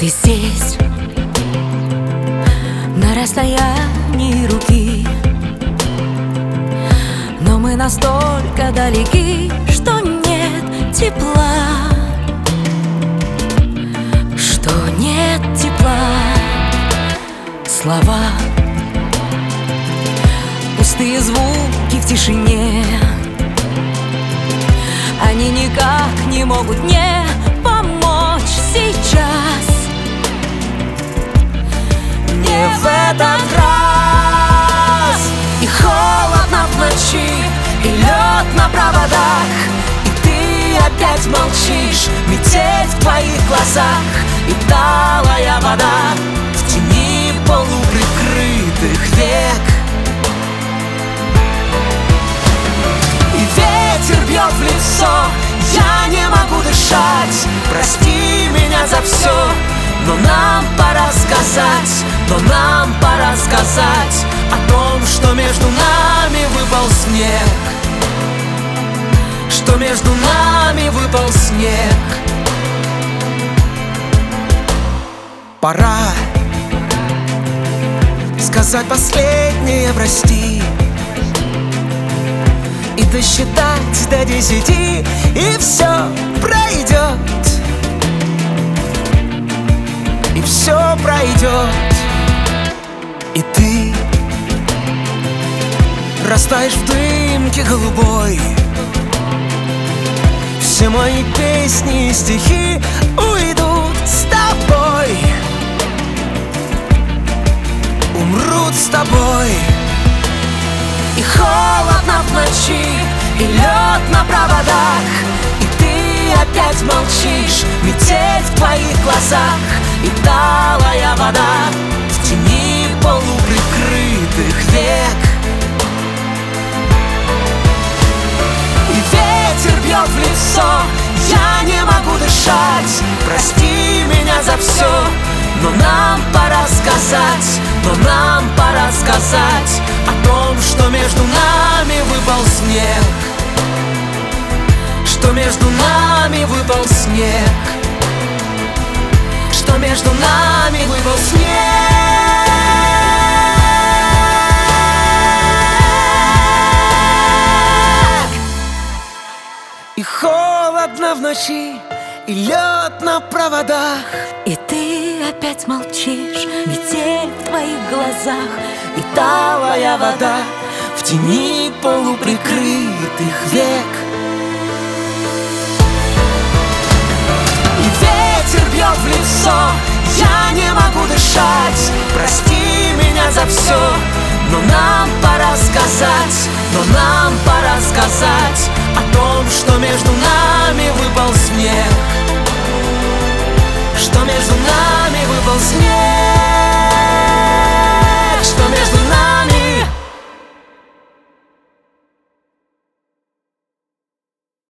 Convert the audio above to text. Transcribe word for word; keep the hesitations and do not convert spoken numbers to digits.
Ты здесь, на расстоянии руки, но мы настолько далеки, что нет тепла, что нет тепла. Слова, пустые звуки в тишине, они никак не могут мне помочь сейчас. Не в этот раз. И холодно в ночи, и лед на проводах, и ты опять молчишь. Метель в твоих глазах и талая вода в тени полуприкрытых век. И ветер бьет в лицо, я не могу дышать. Прости меня за все, но нам пора сказать, но нам пора сказать о том, что между нами выпал снег, что между нами выпал снег. Пора сказать последнее прости и досчитать до десяти, и все пройдет, и все пройдет. И ты растаешь в дымке голубой. Все мои песни и стихи уйдут с тобой, умрут с тобой. И холодно в ночи, и лед на проводах, и ты опять молчишь. Метель в твоих глазах и талая вода в тени полуприкрытых век. И ветер бьет в лицо, я не могу дышать. Прости меня за все, но нам пора сказать, но нам пора сказать о том, что между нами выпал снег, что между нами выпал снег, что между нами выпал снег. И холодно в ночи, и лед на проводах, и ты опять молчишь. Метель в твоих глазах и талая вода в тени полуприкрытых век. И ветер бьет в лицо, я не могу дышать. Прости меня за все, но нам пора сказать, но нам